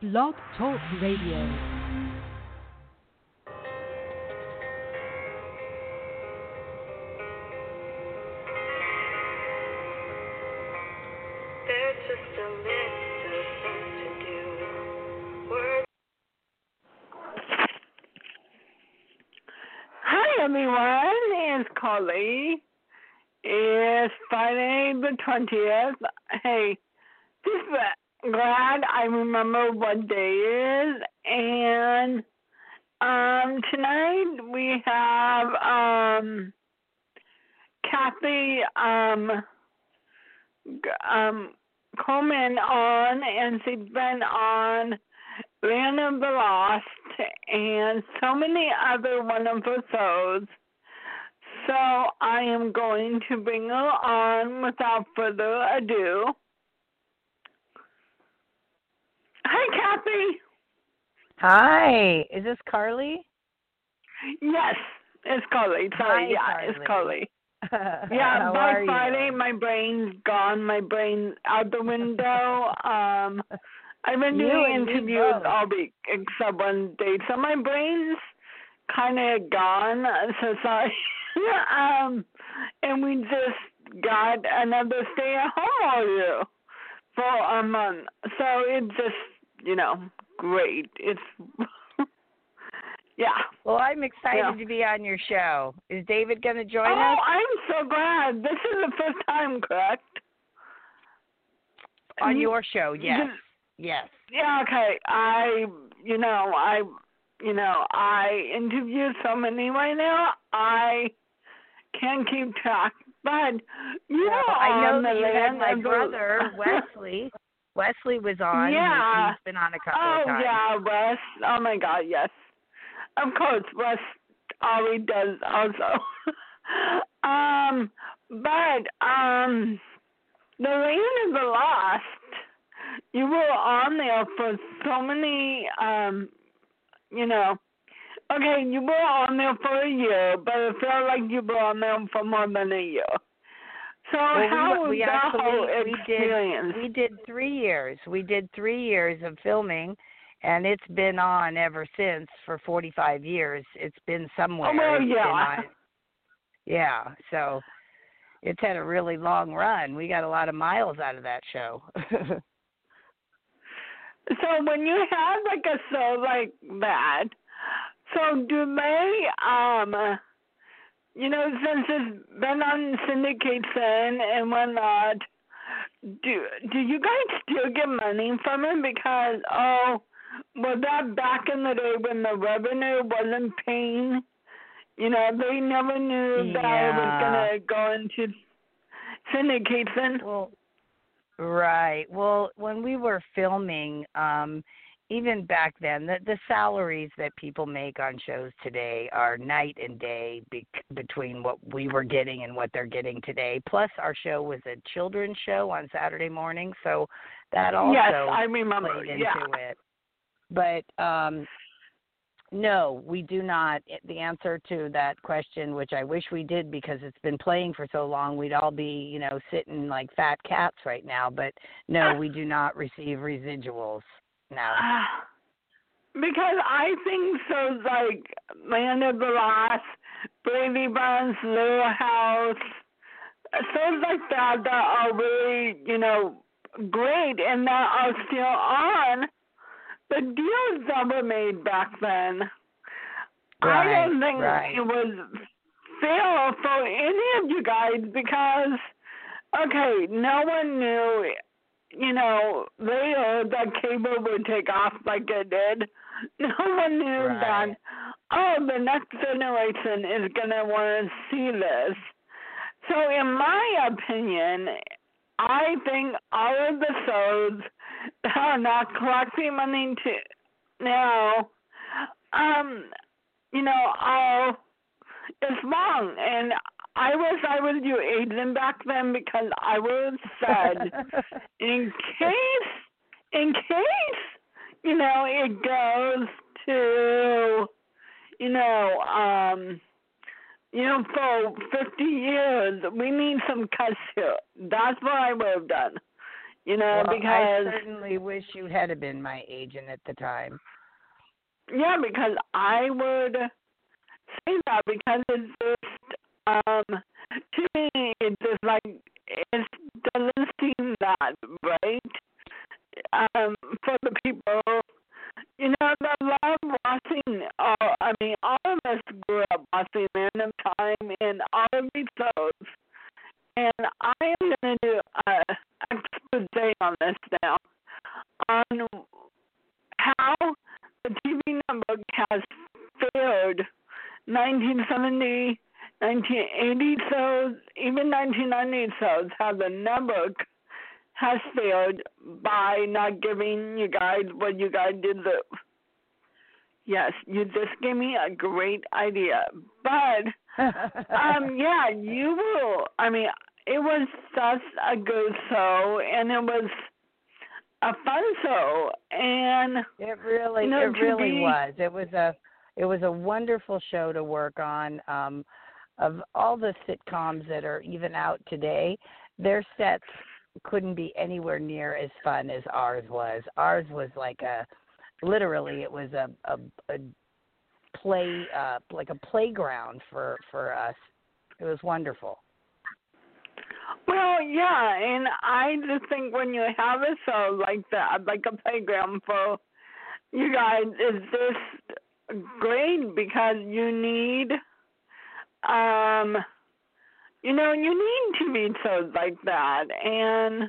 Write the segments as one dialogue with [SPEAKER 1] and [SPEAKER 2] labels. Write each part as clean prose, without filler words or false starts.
[SPEAKER 1] Blog Talk Radio.
[SPEAKER 2] Hi everyone, it's Carly. It's Friday the 20th. Hey, just glad I remember what day it is. And tonight we have Kathy Coleman on, and she's been on Land of the Lost and so many other wonderful shows. So I am going to bring her on without further ado. Hi, Kathy.
[SPEAKER 3] Hi, is this Carly?
[SPEAKER 2] Yes, it's Carly. Sorry,
[SPEAKER 3] Hi,
[SPEAKER 2] it's Carly.
[SPEAKER 3] Yeah,
[SPEAKER 2] How by Friday, my brain's gone. My brain's out the window. I've been doing interviews all week except one day, so my brain's kind of gone. So sorry. And we just got another stay-at-home order for a month, so it's just, great. It's yeah.
[SPEAKER 3] Well, I'm excited to be on your show. Is David going to join us?
[SPEAKER 2] Oh, I'm so glad. This is the first time, correct?
[SPEAKER 3] On your show, yes. Yes.
[SPEAKER 2] Yeah, okay. I interview so many right now, I can't keep track. But,
[SPEAKER 3] I know that you had my brother, Wesley. Wesley was on.
[SPEAKER 2] Yeah.
[SPEAKER 3] He's been on a couple of times.
[SPEAKER 2] Oh, yeah, Wes. Oh, my God, yes. Of course, Wes always does also. But, the Land of the Lost, you were on there for so many, okay, you were on there for a year, but it felt like you were on there for more than a year. So how was the whole experience?
[SPEAKER 3] We did 3 years. We did 3 years of filming, and it's been on ever since for 45 years. It's been somewhere.
[SPEAKER 2] Oh, well, yeah.
[SPEAKER 3] Yeah, so it's had a really long run. We got a lot of miles out of that show.
[SPEAKER 2] So when you have like a show like that, so do they, since it's been on syndication and whatnot, do you guys still get money from it? Because, was that back in the day when the revenue wasn't paying? They never knew that it was going to go into syndication.
[SPEAKER 3] Well, right. Well, when we were filming, even back then, the salaries that people make on shows today are night and day between what we were getting and what they're getting today. Plus, our show was a children's show on Saturday morning, so that also
[SPEAKER 2] I remember.
[SPEAKER 3] played into it. But no, we do not. The answer to that question, which I wish we did because it's been playing for so long, we'd all be, sitting like fat cats right now. But no, we do not receive residuals now.
[SPEAKER 2] Because I think shows like Land of the Lost, Brady Bunch, Little House, shows like that are really, great and that are still on. The deals that were made back then, I don't think it was fair for any of you guys because, okay, no one knew, later that cable would take off like it did. No one knew that, the next generation is going to want to see this. So in my opinion, I think all of the shows that are not collecting money now, it's wrong. And I wish I was your agent back then because I would have said, in case, it goes to, for 50 years, we need some cuts here. That's what I would have done. Well, because
[SPEAKER 3] I certainly wish you had been my agent at the time.
[SPEAKER 2] yeah, because I would say that because it's just to me it's just like it doesn't seem that right for the people. The love watching. I mean, all of us grew up watching Man of Time and all of these shows. And I am going to do an expose on this now, on how the TV network has failed 1970, 1980 shows, even 1990 shows, how the network has failed by not giving you guys what you guys deserve. Yes, you just gave me a great idea. But, yeah, you will. I mean, it was such a good show, and it was a fun show. And
[SPEAKER 3] it really was. It was a wonderful show to work on. Of all the sitcoms that are even out today, their sets couldn't be anywhere near as fun as ours was. Ours was like literally it was a play like a playground for us. It was wonderful.
[SPEAKER 2] Well, yeah, and I just think when you have a show like that, like a playground for you guys, it's just great because you need you need TV shows like that, and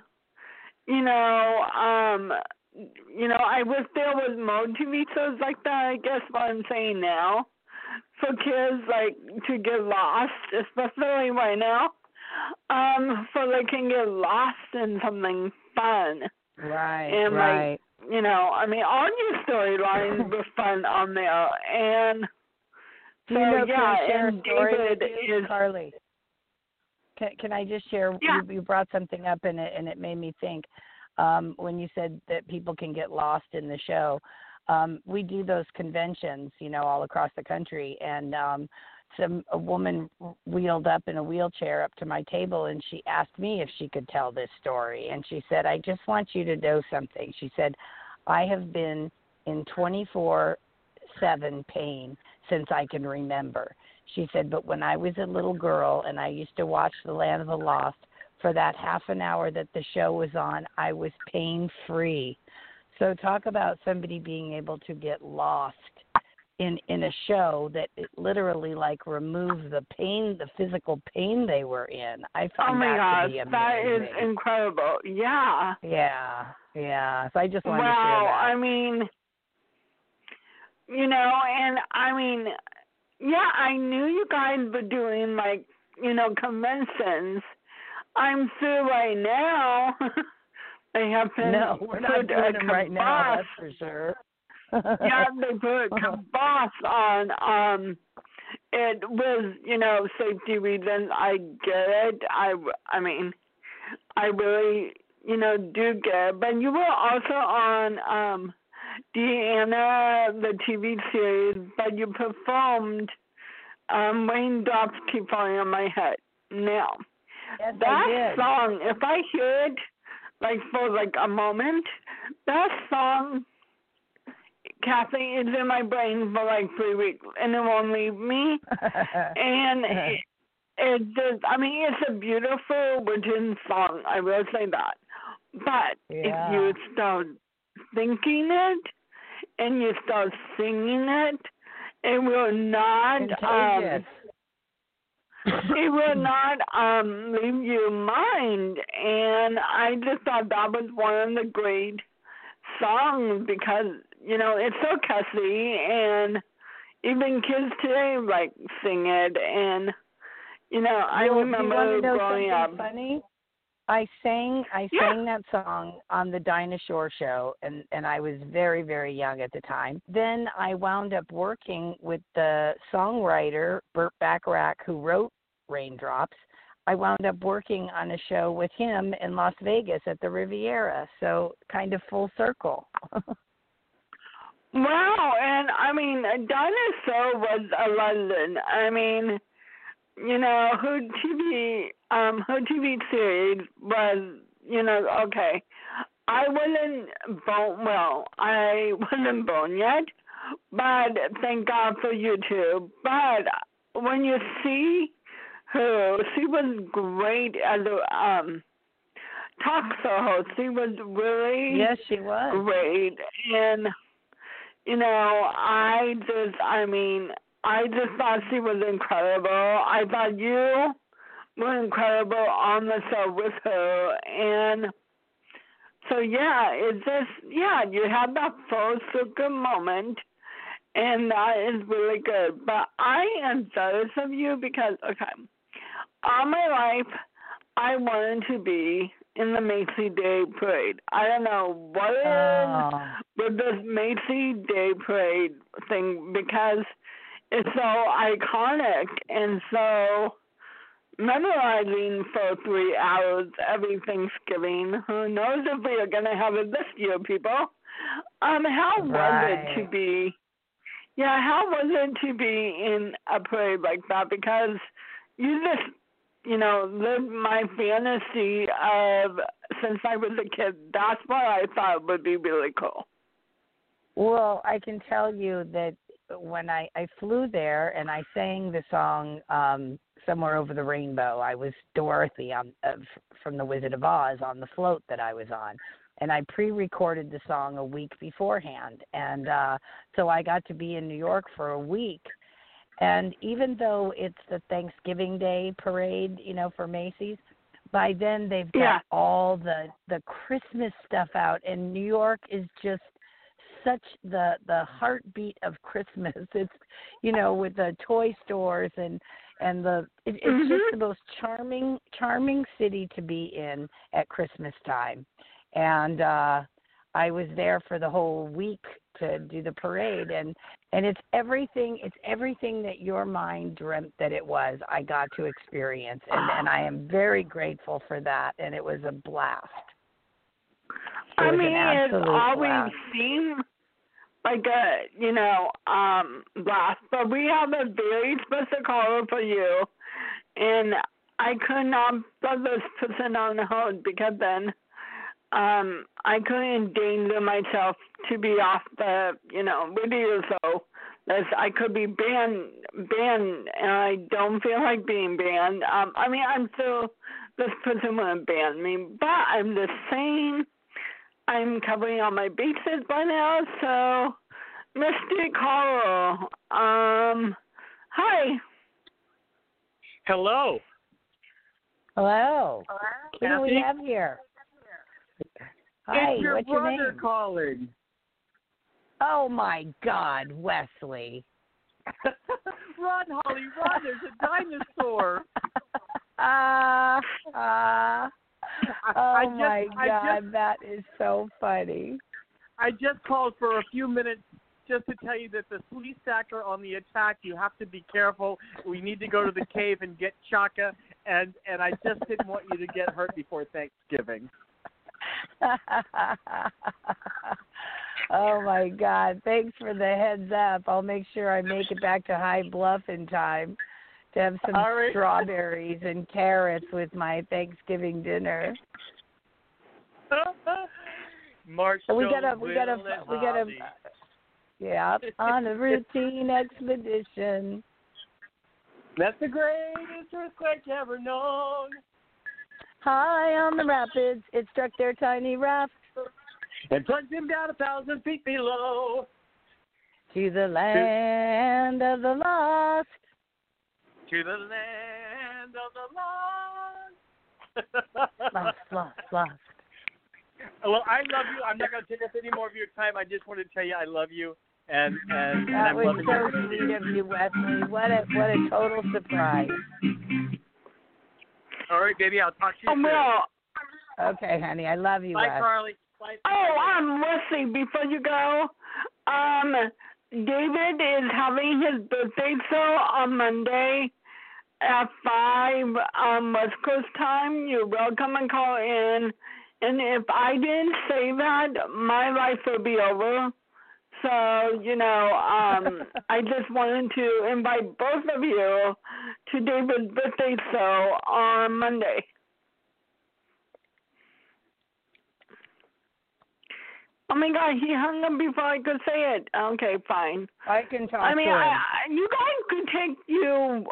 [SPEAKER 2] I wish there was more TV shows like that. I guess what I'm saying now, for kids like to get lost, especially right now, so they can get lost in something fun.
[SPEAKER 3] Right.
[SPEAKER 2] And
[SPEAKER 3] right.
[SPEAKER 2] I mean, all your storylines were fun on there, and
[SPEAKER 3] do you know,
[SPEAKER 2] yeah,
[SPEAKER 3] and David
[SPEAKER 2] is
[SPEAKER 3] Carly. Can I just share?
[SPEAKER 2] Yeah.
[SPEAKER 3] You brought something up and it made me think. When you said that people can get lost in the show, we do those conventions, all across the country, and a woman wheeled up in a wheelchair up to my table, and she asked me if she could tell this story, and she said, "I just want you to know something." She said, "I have been in 24/7 pain since I can remember." She said, "But when I was a little girl and I used to watch The Land of the Lost, for that half an hour that the show was on, I was pain-free." So talk about somebody being able to get lost in a show that it literally like removes the pain, the physical pain they were in. I find that to be amazing.
[SPEAKER 2] That is incredible. Yeah.
[SPEAKER 3] Yeah. So I just wanted to share that.
[SPEAKER 2] Well, I mean, and I mean, yeah, I knew you guys were doing like, conventions. I'm sure right now they have been
[SPEAKER 3] No, we're not doing them right now, that's for sure.
[SPEAKER 2] Yeah, they put kibosh on it was, safety reasons. I get it. I mean, I really, do get it. But you were also on Deanna, the TV series, but you performed Raindrops Keep Falling on My Head. Now,
[SPEAKER 3] yes,
[SPEAKER 2] that song, if I hear it, like, for, like, a moment, that song, Kathy, is in my brain for, like, 3 weeks, and it won't leave me. And it just, I mean, it's a beautiful written song, I will say that. But if you start thinking it, and you start singing it, it will not it will not leave your mind. And I just thought that was one of the great songs because, it's so catchy, and even kids today like sing it. And I remember growing up.
[SPEAKER 3] Funny? I sang that song on the Dinah Shore show, and I was very, very young at the time. Then I wound up working with the songwriter, Burt Bacharach, who wrote Raindrops. I wound up working on a show with him in Las Vegas at the Riviera, so kind of full circle.
[SPEAKER 2] Wow, and I mean, Dinah Shore was a legend. I mean, her TV series was, okay, I wasn't born, well, I wasn't born yet, but thank God for YouTube. But when you see her, she was great as a talk show host. She was really
[SPEAKER 3] Yes, she was.
[SPEAKER 2] great. And, I just thought she was incredible. I thought you were incredible on the show with her. And so, you have that full circle moment, and that is really good. But I am jealous of you because, all my life, I wanted to be in the Macy Day Parade. I don't know what it is with this Macy Day Parade thing because it's so iconic and so memorizing for 3 hours every Thanksgiving. Who knows if we are going to have it this year, people? How was it to be? Yeah, how was it to be in a parade like that? Because you just, lived my fantasy of since I was a kid. That's what I thought would be really cool.
[SPEAKER 3] Well, I can tell you that when I flew there and I sang the song Somewhere Over the Rainbow, I was Dorothy from The Wizard of Oz on the float that I was on. And I pre-recorded the song a week beforehand. And so I got to be in New York for a week. And even though it's the Thanksgiving Day parade, for Macy's, by then they've got all the Christmas stuff out. And New York is just such the heartbeat of Christmas. It's, with the toy stores and it's just the most charming city to be in at Christmas time. And I was there for the whole week to do the parade, and it's everything that your mind dreamt that it was. I got to experience, and I am very grateful for that, and it was a blast.
[SPEAKER 2] It's always seemed like a blast, but we have a very special caller for you, and I could not put this person on hold because then I couldn't endanger myself to be off the, radio show. I could be banned, and I don't feel like being banned. I'm still, this person wouldn't ban me, but I'm just saying I'm covering all my bases by now, so, Mr. Carl, hi.
[SPEAKER 4] Hello.
[SPEAKER 3] Hello. Who do we have here? Hi,
[SPEAKER 4] it's your
[SPEAKER 3] what's your
[SPEAKER 4] brother
[SPEAKER 3] name?
[SPEAKER 4] calling.
[SPEAKER 3] Oh my God, Wesley.
[SPEAKER 4] Run, Holly, run! There's a dinosaur.
[SPEAKER 3] My God, that is so funny.
[SPEAKER 4] I just called for a few minutes just to tell you that the flea stacker on the attack. You have to be careful. We need to go to the cave and get Chaka, and I just didn't want you to get hurt before Thanksgiving.
[SPEAKER 3] Oh my God! Thanks for the heads up. I'll make sure I make it back to High Bluff in time to have some strawberries and carrots with my Thanksgiving dinner.
[SPEAKER 4] We
[SPEAKER 3] gotta on a routine expedition.
[SPEAKER 4] That's the greatest earthquake ever known.
[SPEAKER 3] High on the rapids, it struck their tiny raft
[SPEAKER 4] and plunged him down 1,000 feet below
[SPEAKER 3] to the land of the lost.
[SPEAKER 4] To the land of the lost.
[SPEAKER 3] Lost.
[SPEAKER 4] Well, I love you. I'm not going to take up any more of your time. I just wanted to tell you I love you. And
[SPEAKER 3] that was so sweet of you, Wesley. What a total surprise.
[SPEAKER 4] All right, baby. I'll talk to you
[SPEAKER 2] soon.
[SPEAKER 3] Okay, honey. I love you,
[SPEAKER 4] Bye,
[SPEAKER 3] Wes.
[SPEAKER 4] Carly. Bye.
[SPEAKER 2] Wesley, before you go, David is having his birthday show on Monday at 5 West Coast time. You're welcome and call in. And if I didn't say that, my life would be over. So, I just wanted to invite both of you to David's birthday show on Monday. Oh my God, he hung up before I could say it. Okay, fine.
[SPEAKER 3] I can talk
[SPEAKER 2] I mean,
[SPEAKER 3] to him.
[SPEAKER 2] you guys could take you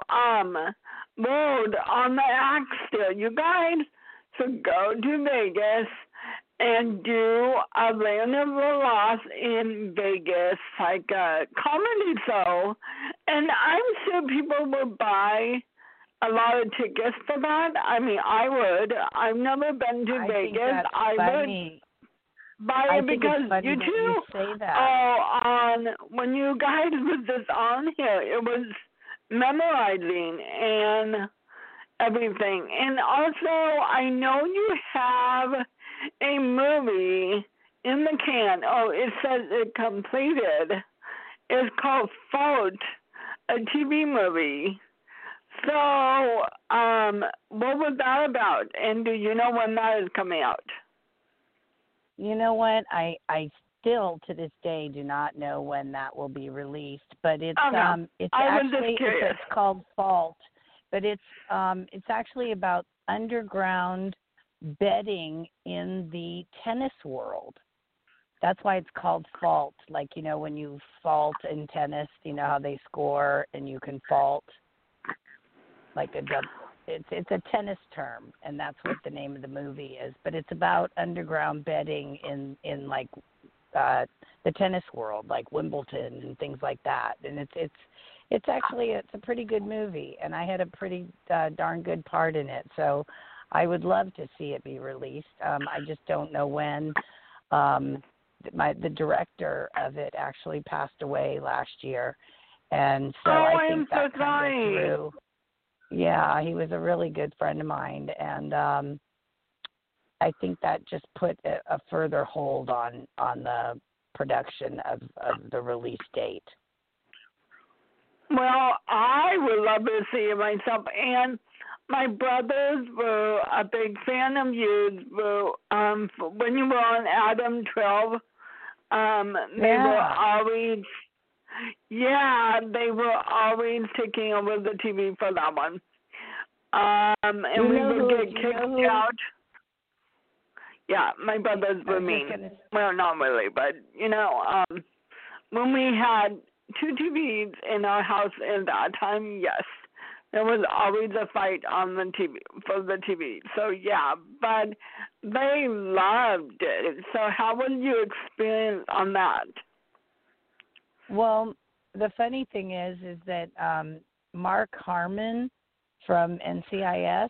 [SPEAKER 2] road on the axe still. You guys should go to Vegas and do a Land of the Lost in Vegas, like a comedy show. And I'm sure people would buy a lot of tickets for that. I mean, I would. I've never been to Vegas.
[SPEAKER 3] Think that's
[SPEAKER 2] I
[SPEAKER 3] funny.
[SPEAKER 2] would buy
[SPEAKER 3] I
[SPEAKER 2] it
[SPEAKER 3] think
[SPEAKER 2] because
[SPEAKER 3] it's funny
[SPEAKER 2] you
[SPEAKER 3] that
[SPEAKER 2] two.
[SPEAKER 3] you say that.
[SPEAKER 2] On when you guys was just on here, it was memorizing and everything. And also, I know you have a movie in the can. Oh, it says it completed. It's called Fault, a TV movie. So, what was that about? And do you know when that is coming out?
[SPEAKER 3] You know what? I still to this day do not know when that will be released, but it's it's actually it's called Fault, but it's actually about underground betting in the tennis world. That's why it's called fault. Like, you know, when you fault in tennis, you know how they score and you can fault. Like it's a tennis term, and that's what the name of the movie is. But it's about underground betting in like the tennis world, like Wimbledon and things like that. And it's actually a pretty good movie, and I had a pretty darn good part in it. So I would love to see it be released. I just don't know when. The director of it actually passed away last year, and so I think that kind of threw. Yeah, he was a really good friend of mine, and I think that just put a further hold on the production of the release date.
[SPEAKER 2] Well, I would love to see it myself, and my brothers were a big fan of you. When you were on Adam 12, they were always taking over the TV for that one. And we would get kicked out. Yeah, my brothers were mean. Well, not really, but, you know, when we had 2 TVs in our house at that time, yes. There was always a fight on the TV for the TV. So yeah, but they loved it. So how was your experience on that?
[SPEAKER 3] Well, the funny thing is that Mark Harmon from NCIS,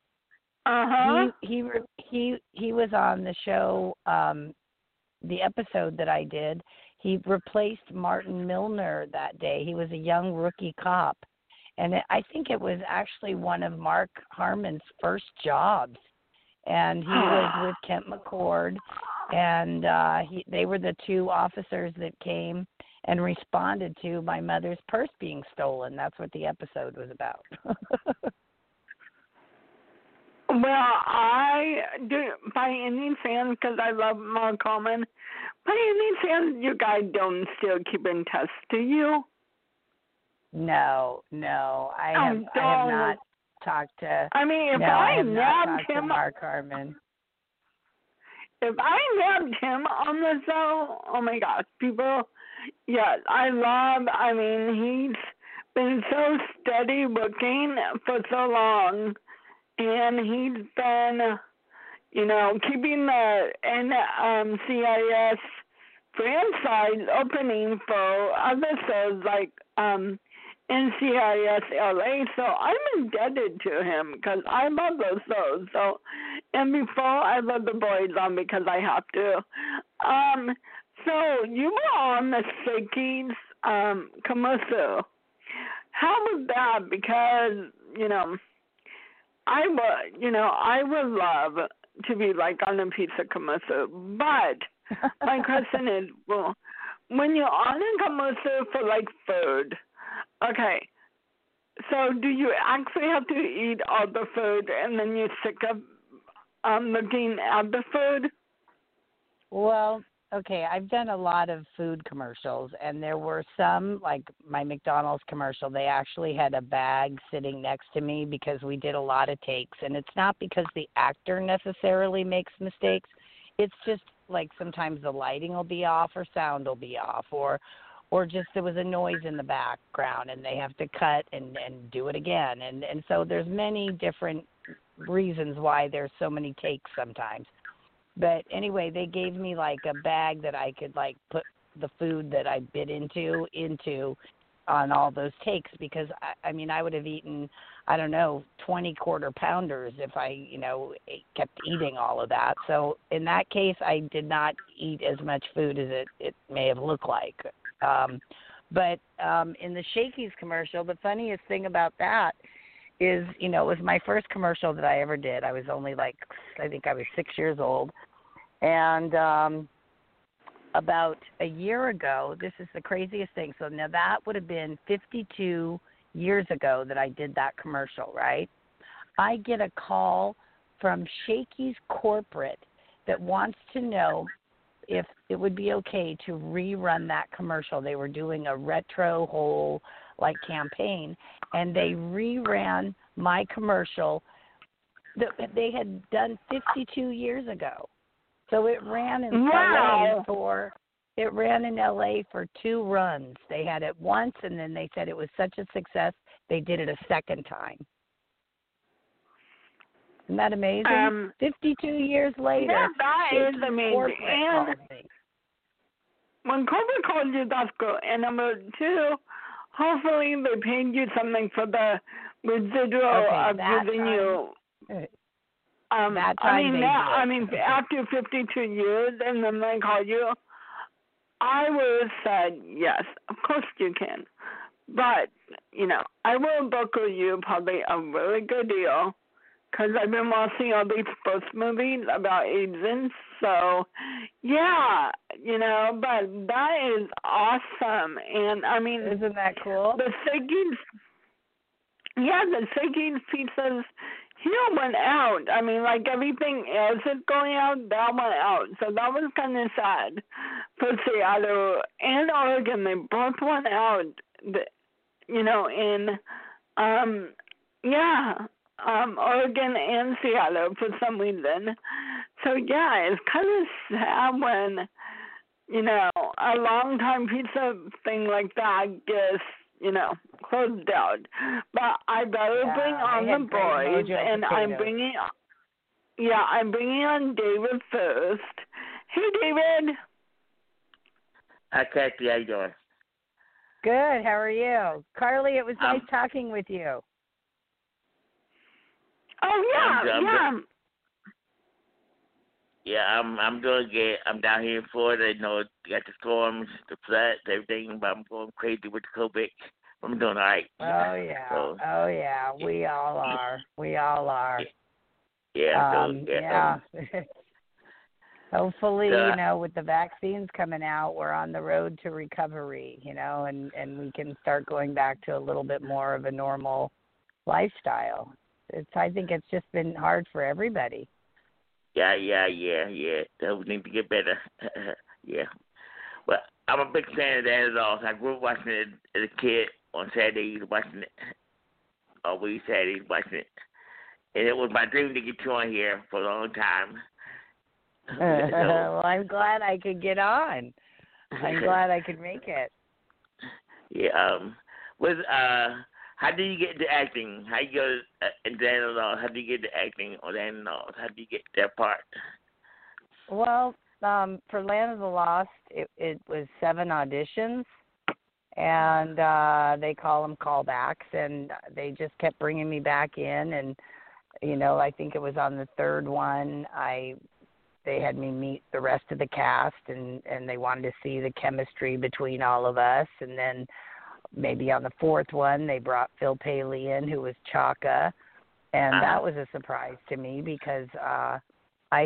[SPEAKER 3] he was on the show, the episode that I did. He replaced Martin Milner that day. He was a young rookie cop. And I think it was actually one of Mark Harmon's first jobs. And he was with Kent McCord. And they were the 2 officers that came and responded to my mother's purse being stolen. That's what the episode was about.
[SPEAKER 2] Well, I do, by any chance, because I love Mark Harmon, by any chance you guys don't still keep in touch, do you?
[SPEAKER 3] No, I have not talked to.
[SPEAKER 2] I mean, if I nabbed him,
[SPEAKER 3] Mark Harmon.
[SPEAKER 2] If I nabbed him on the show, oh my gosh, people, yes, I mean, he's been so steady working for so long, and he's been, you know, keeping the NCIS franchise opening for other shows like NCIS LA, so I'm indebted to him because I love those shows. So, and before I love The Boys on because I have to. So you were on the Shakey's commercial. How was that? Because I would love to be like on a pizza commercial, but my question is, well, when you're on a commercial for like food. Okay, so do you actually have to eat all the food and then you're sick of looking at the food?
[SPEAKER 3] Well, okay, I've done a lot of food commercials, and there were some, like my McDonald's commercial, they actually had a bag sitting next to me because we did a lot of takes, and it's not because the actor necessarily makes mistakes. It's just like sometimes the lighting will be off or sound will be off, or just there was a noise in the background and they have to cut and do it again. And so there's many different reasons why there's so many takes sometimes. But anyway, they gave me like a bag that I could like put the food that I bit into on all those takes, because I mean, I would have eaten, I don't know, 20 quarter pounders if I, kept eating all of that. So in that case, I did not eat as much food as it may have looked like. But in the Shakey's commercial, the funniest thing about that is, it was my first commercial that I ever did. I was only I think I was 6 years old. And about a year ago, this is the craziest thing. So now that would have been 52 years ago that I did that commercial, right? I get a call from Shakey's corporate that wants to know if it would be okay to rerun that commercial. They were doing a retro whole campaign, and they reran my commercial that they had done 52 years ago. So it ran in LA for 2 runs. They had it once, and then they said it was such a success they did it a second time. Isn't that amazing? 52 years later.
[SPEAKER 2] Yeah, that is amazing. And
[SPEAKER 3] me.
[SPEAKER 2] when corporate calls you, that's good. And number 2, hopefully they paid you something for the residual of giving you. After 52 years, and then they call you, I would have said yes, of course you can. But, I will book you probably a really good deal, because I've been watching all these sports movies about agents. So, yeah, but that is awesome. And, I mean,
[SPEAKER 3] isn't that cool?
[SPEAKER 2] The Shakey's pizzas, went out. I mean, everything else is going out, that went out. So that was kind of sad for Seattle and Oregon. They both went out, Oregon and Seattle for some reason. So, yeah, it's kind of sad when, a long-time pizza thing like that gets, closed down. But I better bring on the boys, and I'm bringing on David first. Hey, David.
[SPEAKER 5] Hi, Kathy. How you doing?
[SPEAKER 3] Good. How are you? Carly, it was nice talking with you.
[SPEAKER 2] Oh, yeah.
[SPEAKER 5] Yeah, I'm doing good. I'm down here in Florida. Got the storms, the floods, everything, but I'm going crazy with the COVID. I'm doing all right.
[SPEAKER 3] Oh, yeah.
[SPEAKER 5] So,
[SPEAKER 3] we all are.
[SPEAKER 5] Yeah.
[SPEAKER 3] Hopefully, with the vaccines coming out, we're on the road to recovery, and we can start going back to a little bit more of a normal lifestyle. I think it's just been hard for everybody.
[SPEAKER 5] Yeah. We need to get better. Yeah. But I'm a big fan of that at all. I grew up watching it as a kid on Saturdays, watching it. Always Saturdays, watching it. And it was my dream to get you on here for a long time.
[SPEAKER 3] Well, I'm glad I could get on. I'm glad I could make it.
[SPEAKER 5] Yeah. How do you get into acting? How you go into Animals? How do you get into acting on Animals? How do you get that part?
[SPEAKER 3] Well, for Land of the Lost, it was 7 auditions, and they call them callbacks, and they just kept bringing me back in, and I think it was on the 3rd one they had me meet the rest of the cast, and they wanted to see the chemistry between all of us, and then maybe on the 4th one they brought Phil Paley in, who was Chaka, and that was a surprise to me because I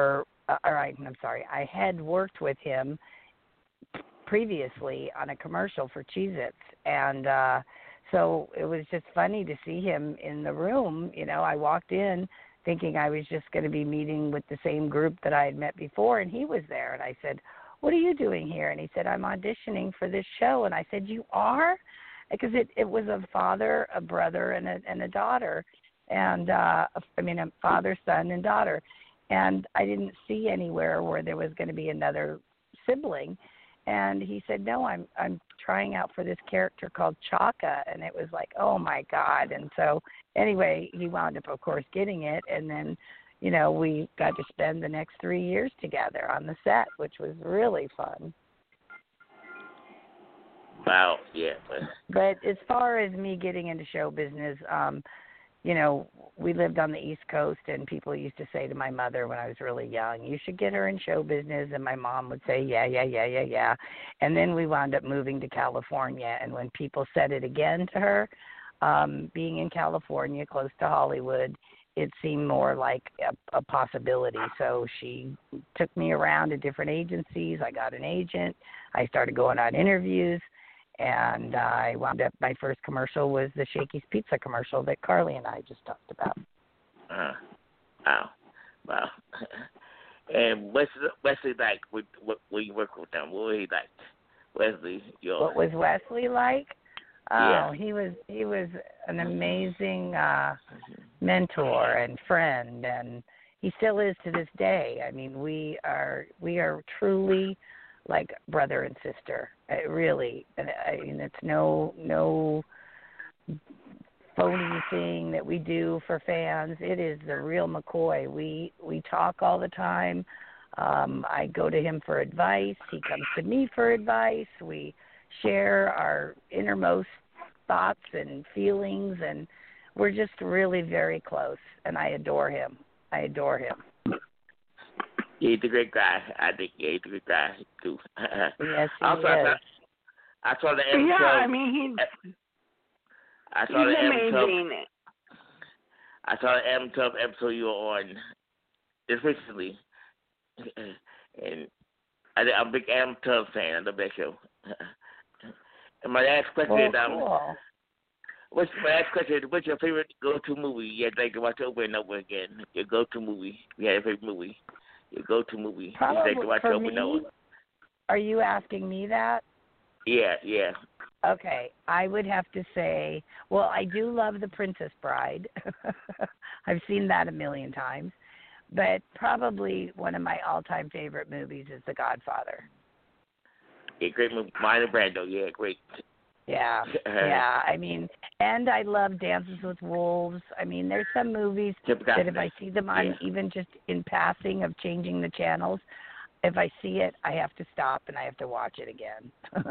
[SPEAKER 3] had worked with him previously on a commercial for Cheez-Its, and so it was just funny to see him in the room. I walked in thinking I was just going to be meeting with the same group that I had met before, and he was there, and I said, "What are you doing here?" And he said, "I'm auditioning for this show." And I said, "You are?" Because it was a father, a brother, and a daughter, and a father, son, and daughter. and I didn't see anywhere where there was going to be another sibling. And he said, no, I'm trying out for this character called Chaka. And it was like, oh, my God. And so anyway, he wound up, of course, getting it. And then, you know, we got to spend the next 3 years together on the set, which was really fun.
[SPEAKER 5] Wow, yeah.
[SPEAKER 3] But as far as me getting into show business, you know, we lived on the East Coast, and people used to say to my mother when I was really young, you should get her in show business. And my mom would say, yeah. And then we wound up moving to California. And when people said it again to her, being in California, close to Hollywood, it seemed more like a possibility. So she took me around to different agencies. I got an agent. I started going on interviews. And I wound up, my first commercial was the Shakey's Pizza commercial that Carly and I just talked about.
[SPEAKER 5] Wow. And Wesley like when you work with them? What was he like? Wesley,
[SPEAKER 3] What was Wesley like?
[SPEAKER 5] Yeah.
[SPEAKER 3] Oh, he was an amazing mentor and friend, and he still is to this day. I mean, we are truly like brother and sister. Really, I mean, it's no phony thing that we do for fans. It is the real McCoy. We talk all the time. I go to him for advice. He comes to me for advice. We share our innermost thoughts and feelings, and we're just really very close. And I adore him.
[SPEAKER 5] Yeah, he's a great guy. I think he's a good guy too.
[SPEAKER 3] Yes, he
[SPEAKER 5] also,
[SPEAKER 3] is.
[SPEAKER 5] I saw the M12.
[SPEAKER 2] Yeah, I mean he's amazing.
[SPEAKER 5] I saw the M12 episode you were on just recently, and I'm a big M12 fan. I love that show. And my last question,
[SPEAKER 3] cool.
[SPEAKER 5] what's your favorite go-to movie you'd like to watch over and over again? Your go-to movie. You had a favorite movie. Your go-to movie.
[SPEAKER 3] Probably
[SPEAKER 5] you'd like to watch
[SPEAKER 3] for
[SPEAKER 5] over and over.
[SPEAKER 3] me. Are you asking me that?
[SPEAKER 5] Yeah.
[SPEAKER 3] Okay, I would have to say, well, I do love The Princess Bride. I've seen that a million times. But probably one of my all-time favorite movies is The Godfather.
[SPEAKER 5] Yeah, great movie. Marlon Brando, yeah, great.
[SPEAKER 3] Yeah. I mean, and I love Dances with Wolves. I mean, there's some movies that if I see them on even just in passing of changing the channels, if I see it, I have to stop and I have to watch it again.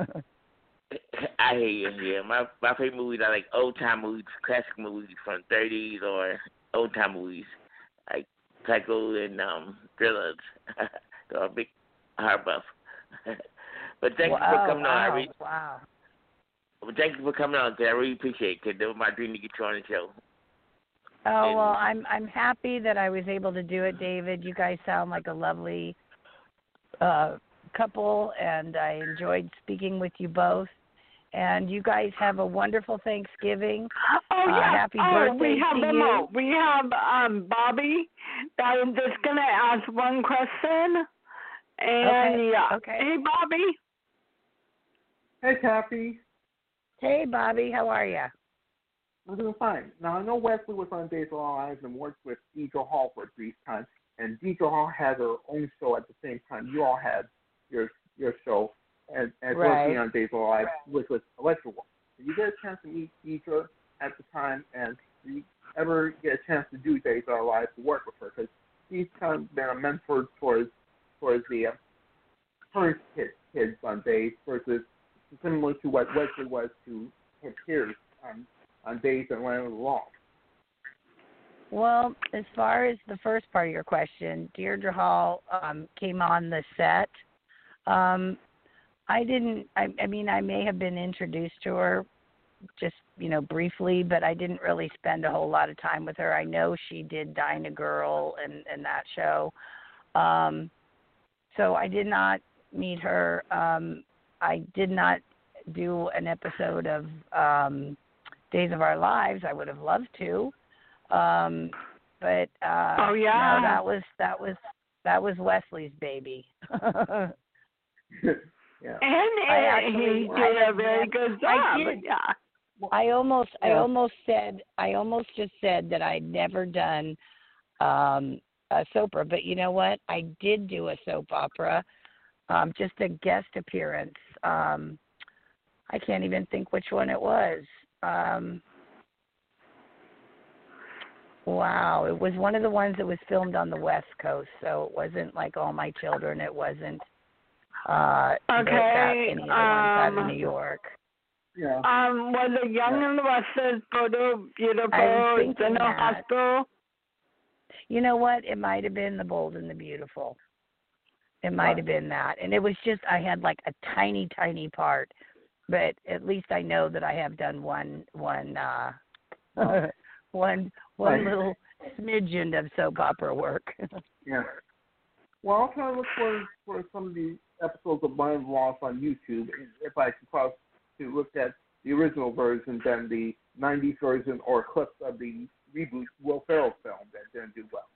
[SPEAKER 5] I hear you. Yeah, my favorite movies are like old time movies, classic movies from the 30s or old time movies like Psycho and thrillers. So I'm a big horror buff. But thank you for coming on.
[SPEAKER 3] Wow.
[SPEAKER 5] Well, thank you for coming on. Cause I really appreciate it. Because it was my dream to get you on the show.
[SPEAKER 3] Oh, well, I'm happy that I was able to do it, David. You guys sound like a lovely couple, and I enjoyed speaking with you both. And you guys have a wonderful Thanksgiving.
[SPEAKER 2] Oh, yeah.
[SPEAKER 3] Happy birthday
[SPEAKER 2] we have
[SPEAKER 3] to you.
[SPEAKER 2] More. We have Bobby that is just going to ask one question. And
[SPEAKER 3] Okay.
[SPEAKER 2] Hey, Bobby.
[SPEAKER 6] Hey, Kathy.
[SPEAKER 3] Hey, Bobby. How are you?
[SPEAKER 6] I'm doing fine. Now, I know Wesley was on Days of Our Lives and worked with Deidre Hall for a brief time, and Deidre Hall had her own show at the same time. You all had your show as working on Days of Our Lives, which was Electric Woman. Did you get a chance to meet Deidre at the time, and did you ever get a chance to do Days of Our Lives to work with her? Because she's kind of been a mentor towards the current kids on Days versus similar to what Wesley was to his peers on Days that went along.
[SPEAKER 3] Well, as far as the first part of your question, Deirdre Hall came on the set. I mean, I may have been introduced to her just, briefly, but I didn't really spend a whole lot of time with her. I know she did Dyna Girl and that show. So I did not meet her. I did not do an episode of Days of Our Lives. I would have loved to. But no, that was Wesley's baby.
[SPEAKER 6] Yeah.
[SPEAKER 2] And he did a very good job.
[SPEAKER 3] I did.
[SPEAKER 2] Yeah.
[SPEAKER 3] I almost just said that I'd never done soap opera. But you know what? I did do a soap opera, just a guest appearance. I can't even think which one it was. Wow, it was one of the ones that was filmed on the West Coast, so it wasn't like All My Children. It wasn't any of the ones out of New York.
[SPEAKER 6] Yeah.
[SPEAKER 2] Was it Young and the Restless, Beautiful, General Hospital?
[SPEAKER 3] You know what? It might have been The Bold and the Beautiful. It might have been that. And it was just, I had like a tiny, tiny part. But at least I know that I have done one little smidgen of soap opera work.
[SPEAKER 6] Yeah. Well, I'll try to look for some of the episodes of Blind Lost on YouTube, if I can cross to look at the original version than the 90s version or clips of the reboot Will Ferrell film that didn't do well.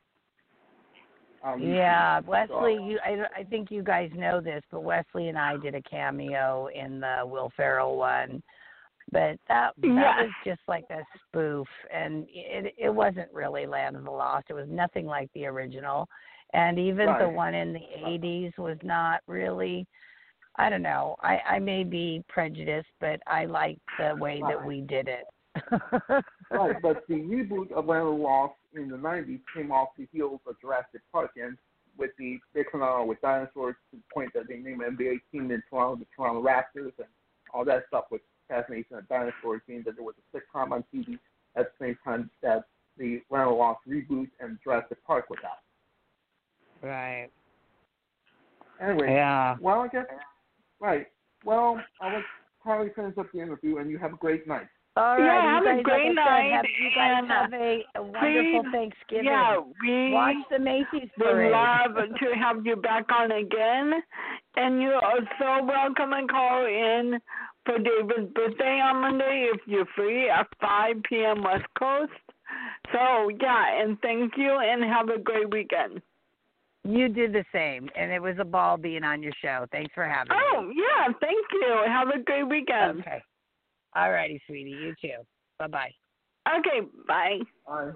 [SPEAKER 3] Yeah, Wesley, I think you guys know this, but Wesley and I did a cameo in the Will Ferrell one. But that was just like a spoof, and it wasn't really Land of the Lost. It was nothing like the original. And even the one in the 80s was not really, I don't know, I may be prejudiced, but I liked the way that we did it.
[SPEAKER 6] Right, but the reboot of Land of the Lost in the 90s came off the heels of Jurassic Park, and with the big phenomenon with dinosaurs to the point that they named an NBA team in Toronto, the Toronto Raptors, and all that stuff with fascination of dinosaurs, being that there was a sitcom on TV at the same time that the Land of the Lost reboot and Jurassic Park was out.
[SPEAKER 3] Right.
[SPEAKER 6] Anyway,
[SPEAKER 3] yeah.
[SPEAKER 6] Well, I guess, right. Well, I'll let Carly finish up the interview, and you have a great night.
[SPEAKER 3] All right.
[SPEAKER 2] Yeah, have
[SPEAKER 3] a
[SPEAKER 2] great night.
[SPEAKER 3] You guys have a wonderful Thanksgiving.
[SPEAKER 2] Yeah,
[SPEAKER 3] watch the Macy's
[SPEAKER 2] We'd
[SPEAKER 3] parade.
[SPEAKER 2] love to have you back on again. And you are so welcome and call in for David's birthday on Monday if you're free at 5 p.m. West Coast. So, yeah, and thank you and have a great weekend.
[SPEAKER 3] You did the same, and it was a ball being on your show. Thanks for having me.
[SPEAKER 2] Oh, yeah, thank you. Have a great weekend.
[SPEAKER 3] Okay. All righty, sweetie. You too. Bye-bye.
[SPEAKER 2] Okay, bye.
[SPEAKER 6] Bye.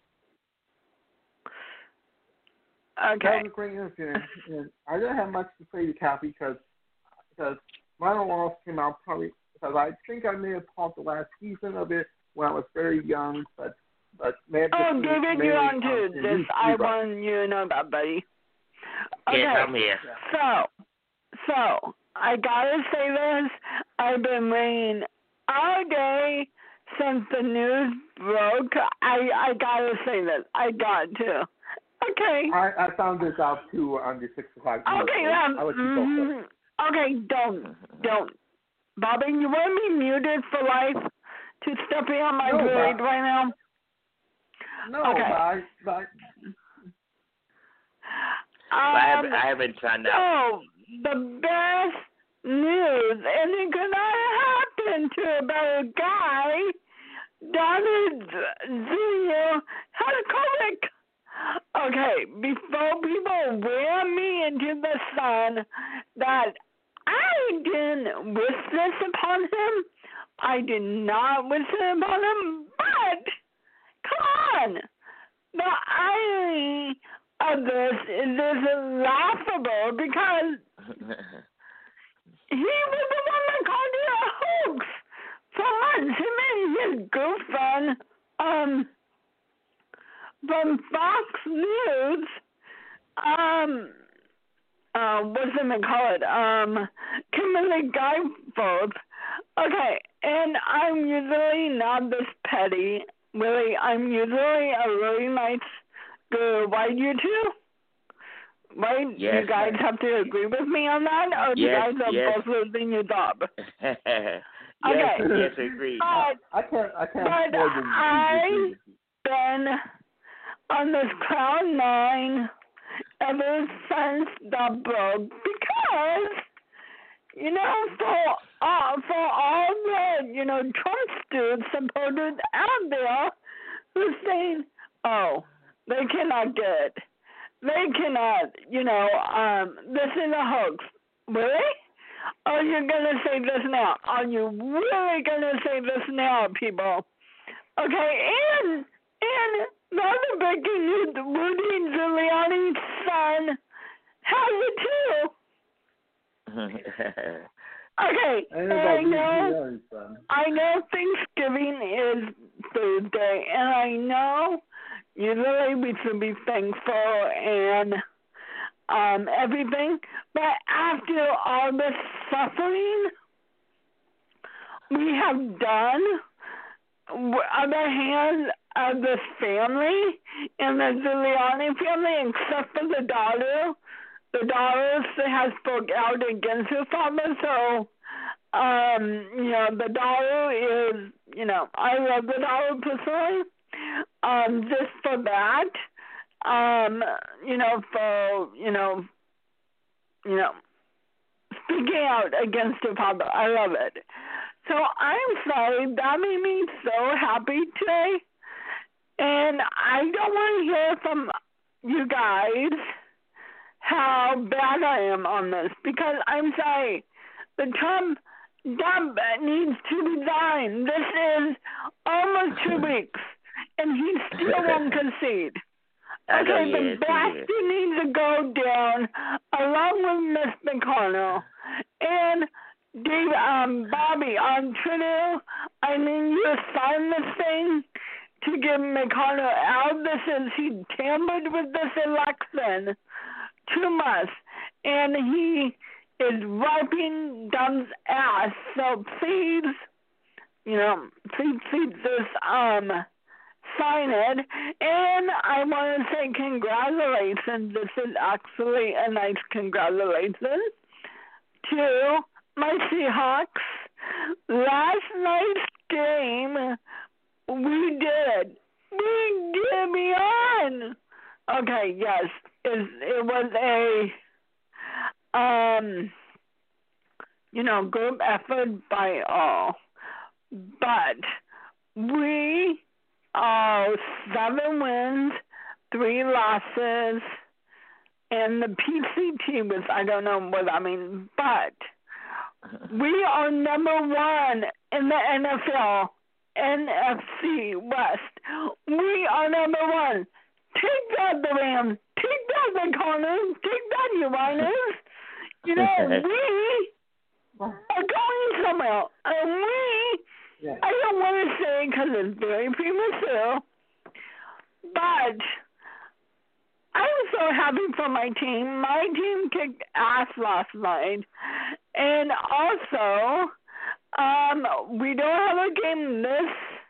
[SPEAKER 2] Okay.
[SPEAKER 6] That was a great interview. And I didn't have much to say to Kathy because Land of the Lost came out probably because I think I may have caught the last season of it when I was very young, but may have
[SPEAKER 2] Oh, David, you're on too. This I want you to know that, buddy. Okay.
[SPEAKER 5] Yes, I'm here.
[SPEAKER 2] So I gotta say this. I've been waiting all day since the news broke. I gotta say this. I got to. Okay.
[SPEAKER 6] I found this out too on the 6 o'clock.
[SPEAKER 2] Okay, then. Okay, don't. Bobby, you want me muted for life to step in on my grade right now?
[SPEAKER 6] No,
[SPEAKER 2] okay.
[SPEAKER 6] Bye.
[SPEAKER 5] I haven't signed up.
[SPEAKER 2] Oh, the best news, and it could not happen to about a guy down in Zulu had a COVID. Okay, before people ran me into the sun, that I didn't wish this upon him. I did not wish it upon him, but come on. The irony of this is laughable because he was the one that called it a hoax for months. Him and his girlfriend, from Fox News, what's it called? Kimberly Guilfoyle. Okay, and I'm usually not this petty. Really, I'm usually a really nice girl. Why you two? Right?
[SPEAKER 5] Yes,
[SPEAKER 2] you guys have to agree with me on that, or you guys are both losing your job?
[SPEAKER 5] Yes, agreed.
[SPEAKER 6] I can't
[SPEAKER 2] but I've been on this cloud nine ever since the book because, for all the, Trump dudes supported out there who's saying, they cannot get it. They cannot, this is a hoax. Really? Are you going to say this now? Are you really going to say this now, people? Okay, and Another breaking news, Rudy Giuliani's son has it too. Okay, I know Thanksgiving is Thursday, and I know usually we should be thankful and everything, but after all the suffering we have done on the hands of this family and the Giuliani family, except for the daughter. The daughter has spoke out against her father, so, the daughter is, I love the daughter personally, just for that, speaking out against her father. I love it. So I'm sorry, that made me so happy today, and I don't want to hear from you guys how bad I am on this, because I'm sorry, the Trump needs to resign. This is almost 2 weeks, and he still won't concede. Okay, the bastard needs to go down along with Miss McConnell. And Bobby, on Twitter, you signed this thing to get McConnell out. He tampered with this election too much, and he is wiping Dumb's ass. So please, please just sign it. And I want to say congratulations. This is actually a nice congratulations to my Seahawks. Last night's game, we did beyond. Okay, yes, it was a group effort by all, but we are 7 wins, 3 losses, and the PCT was, I don't know what I mean, but we are number 1 in the NFL, NFC West. We are number 1. Take that, the Rams. Take that, the Cardinals. Take that, you Niners. We are going somewhere. And I don't want to say because it's very premature, but I'm so happy for my team. My team kicked ass last night. And also, we don't have a game this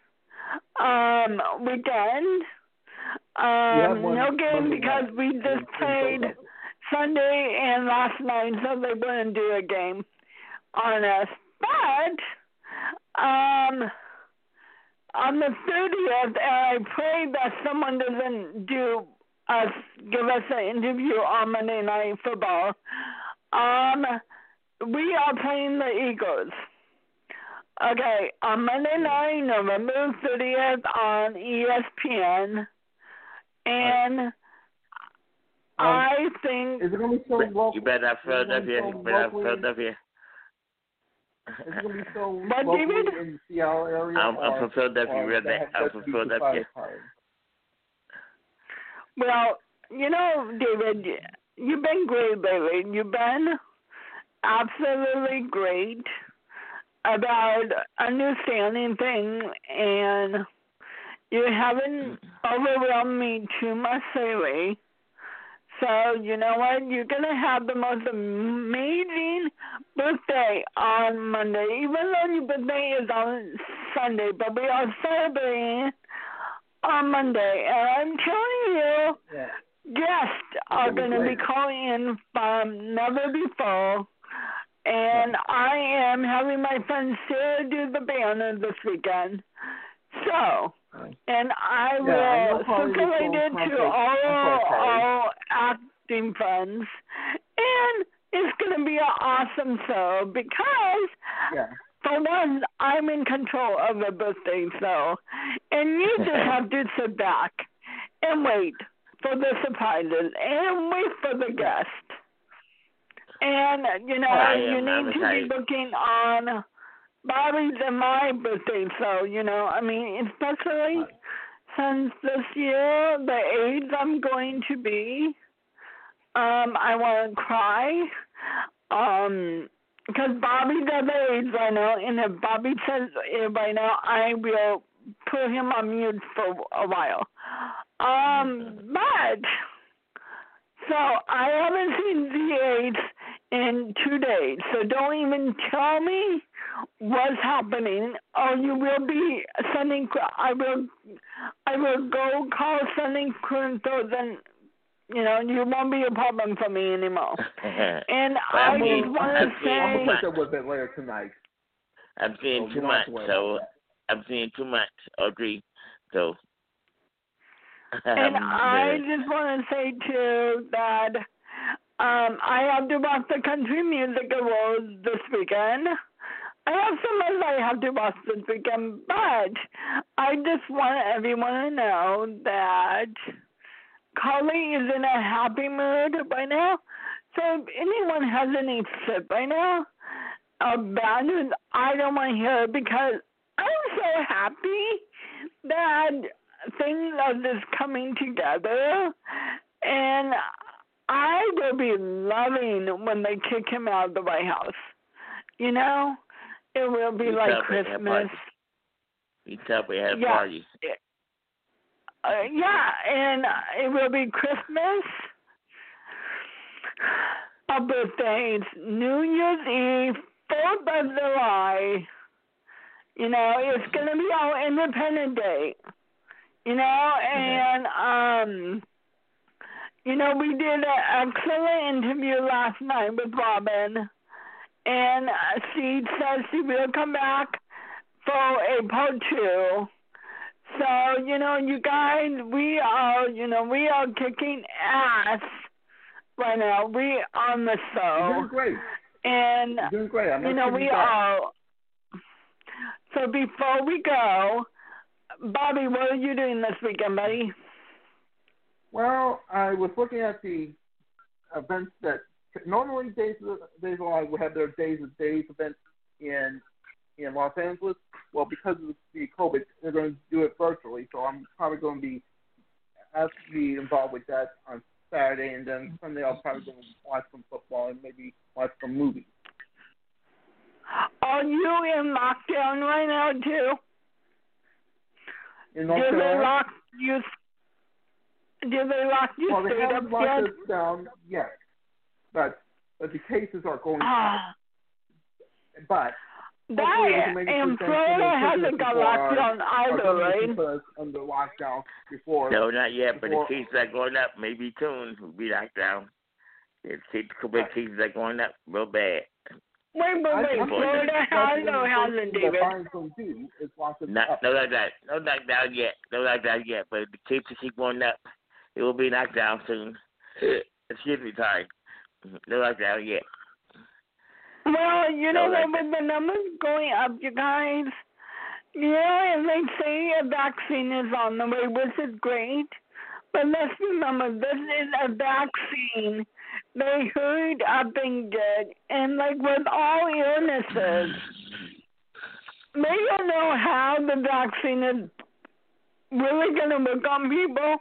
[SPEAKER 2] weekend. No game because we just played Sunday and last night, so they wouldn't do a game on us. But on the 30th, I pray that someone doesn't give us an interview on Monday Night Football. We are playing the Eagles. Okay, on Monday night, November 30th on ESPN. And I think...
[SPEAKER 6] Is it going to be so local?
[SPEAKER 5] You better have Philadelphia.
[SPEAKER 6] Is it going to be so locally in the Seattle area?
[SPEAKER 5] I'm from Philadelphia. I'm from Philadelphia.
[SPEAKER 2] Well, David, you've been great lately. You've been absolutely great about understanding things, and you haven't overwhelmed me too much lately. So, you know what? You're going to have the most amazing birthday on Monday, even though your birthday is on Sunday, but we are celebrating on Monday. And I'm telling you, guests are going to be calling in from never before. And I am having my friend Sarah do the banner this weekend. So, and I will circulate it to all acting friends. And it's going to be an awesome show because, for one, I'm in control of the birthday show. And you just have to sit back and wait for the surprises and wait for the guests. And, you need to be looking on Bobby's and my birthday, so, especially since this year, the age I'm going to be, I want to cry. Because Bobby does AIDS right now, and if Bobby says it right now, I will put him on mute for a while. But, so I haven't seen the AIDS in 2 days, so don't even tell me what's happening, or you will be sending, I will go call sending Quintos, and you won't be a problem for me anymore. And I just want to say,
[SPEAKER 6] I'm going to with it later tonight.
[SPEAKER 5] I'm seeing too much, so I'm seeing too much, Audrey. So.
[SPEAKER 2] And I just want to say too that I have to watch the Country Music Awards this weekend. I have some others I have to watch this weekend, but I just want everyone to know that Carly is in a happy mood right now. So if anyone has any sip right now or bad news, I don't want to hear it because I'm so happy that things are just coming together. And I will be loving when they kick him out of the White House. It will be like Christmas.
[SPEAKER 5] You tell me had a party.
[SPEAKER 2] Yeah, and it will be Christmas, our birthdays, New Year's Eve, 4th of July. It's going to be our Independence Day. And, we did an excellent interview last night with Robin, and she says she will come back for a part 2. So, you guys, we are kicking ass right now. We on the show.
[SPEAKER 6] You're doing great.
[SPEAKER 2] And,
[SPEAKER 6] You're doing great.
[SPEAKER 2] we are. So before we go, Bobby, what are you doing this weekend, buddy?
[SPEAKER 6] Well, I was looking at the events that normally Days of Live would have their Days of Days events in Los Angeles. Well, because of the COVID, they're going to do it virtually, so I'm probably going to be asked to be involved with that on Saturday, and then Sunday I'll probably go and watch some football and maybe watch some movies.
[SPEAKER 2] Are you in lockdown right now, too?
[SPEAKER 6] In North Carolina?
[SPEAKER 2] Did they lock you
[SPEAKER 6] well, they
[SPEAKER 2] straight
[SPEAKER 6] haven't
[SPEAKER 2] up
[SPEAKER 6] locked
[SPEAKER 2] yet?
[SPEAKER 6] us down yet, but the cases are going up. But
[SPEAKER 2] and Florida hasn't got locked down either, right?
[SPEAKER 6] Put us under lockdown before.
[SPEAKER 5] No, not yet, but the cases are going up. Maybe soon we'll be locked down. The cases are going up real bad.
[SPEAKER 2] Wait, Florida has or hasn't, David?
[SPEAKER 5] No lockdown yet. No lockdown yet, but the cases keep going up. It will be knocked down soon. Excuse me, sorry. No lockdown yet.
[SPEAKER 2] Well, with the numbers going up, you guys, and they say a vaccine is on the way, which is great. But let's remember, this is a vaccine. They hurried up and did. And like with all illnesses, they don't know how the vaccine is really going to work on people.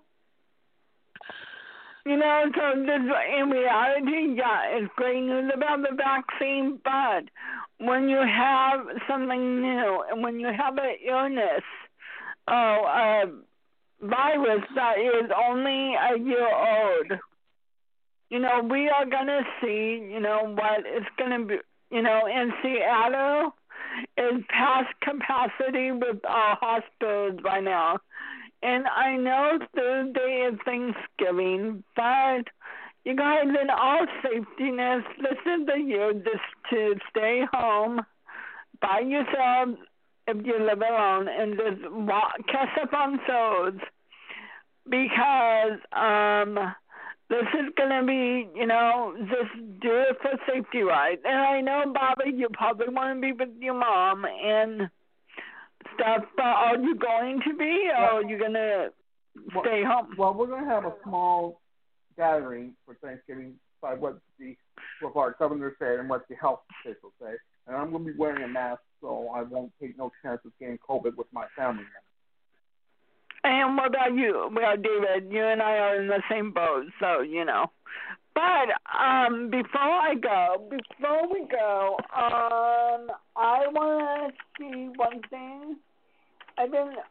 [SPEAKER 2] So in reality, it's great news about the vaccine, but when you have something new and when you have an illness, a virus that is only a year old, we are going to see, what it's going to be, in Seattle is past capacity with our hospitals right now. And I know Thursday is Thanksgiving, but you guys, in all safetiness, this is the year just to stay home by yourself if you live alone and just catch up on shows because this is going to be, just do it for safety, right? And I know, Bobby, you probably want to be with your mom and stuff, but are you going to be, or are you going to stay home?
[SPEAKER 6] Well, we're going to have a small gathering for Thanksgiving by what our governor said and what the health officials say. And I'm going to be wearing a mask, so I won't take no chance of getting COVID with my family
[SPEAKER 2] And what about you? Well, David, you and I are in the same boat, so you know. But before we go, I want to see one thing. I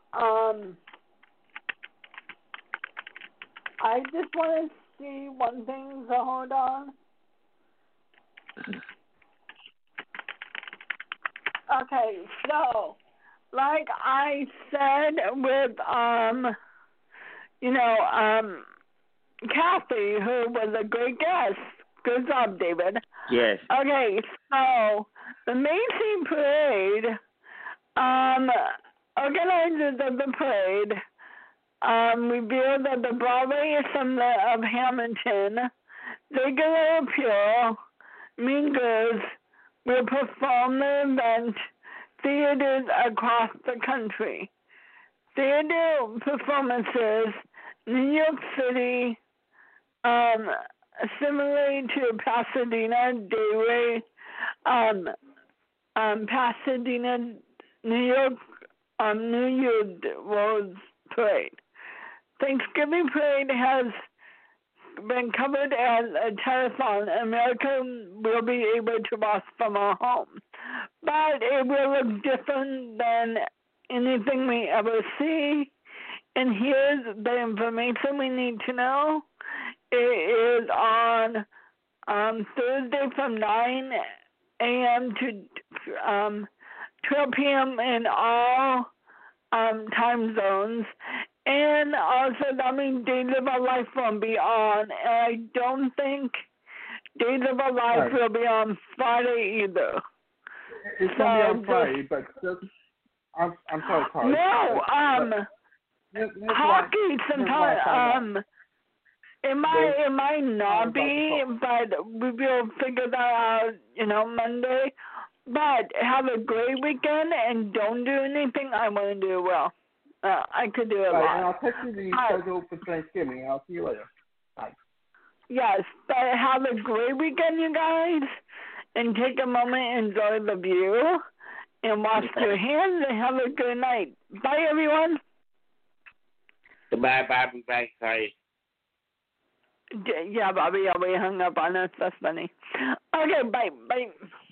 [SPEAKER 2] just want to see one thing. So hold on. Okay, so like I said with Kathy, who was a great guest. Good job, David.
[SPEAKER 5] Yes.
[SPEAKER 2] Okay, so the Macy Parade, organizers of the parade revealed that the Broadway Assembly of Hamilton, Regular Appeal, Mean Girls will perform the event theaters across the country. Theater performances, New York City, similarly to Pasadena, Pasadena, New York, New Year's Rose Parade. Thanksgiving Parade has been covered as a telethon. America will be able to watch from our home, but it will look different than anything we ever see. And here's the information we need to know. It is on Thursday from 9 a.m. to 12 p.m. in all time zones. And also, that means Days of Our Life won't be on. And I don't think Days of Our Life will be on Friday either.
[SPEAKER 6] It's going to be on Friday, but I'm sorry, Carl.
[SPEAKER 2] No, hockey sometimes, it might not be, but we will figure that out, Monday. But have a great weekend and don't do anything I want to do well. I could do a lot.
[SPEAKER 6] And I'll text you the schedule for Thanksgiving. I'll see you later. Bye.
[SPEAKER 2] Yes, but have a great weekend, you guys, and take a moment and enjoy the view and wash your hands and have a good night. Bye, everyone.
[SPEAKER 5] Goodbye, Bobby. Bye, sorry.
[SPEAKER 2] Yeah, Bobby, we hung up on us. That's funny. Okay, bye.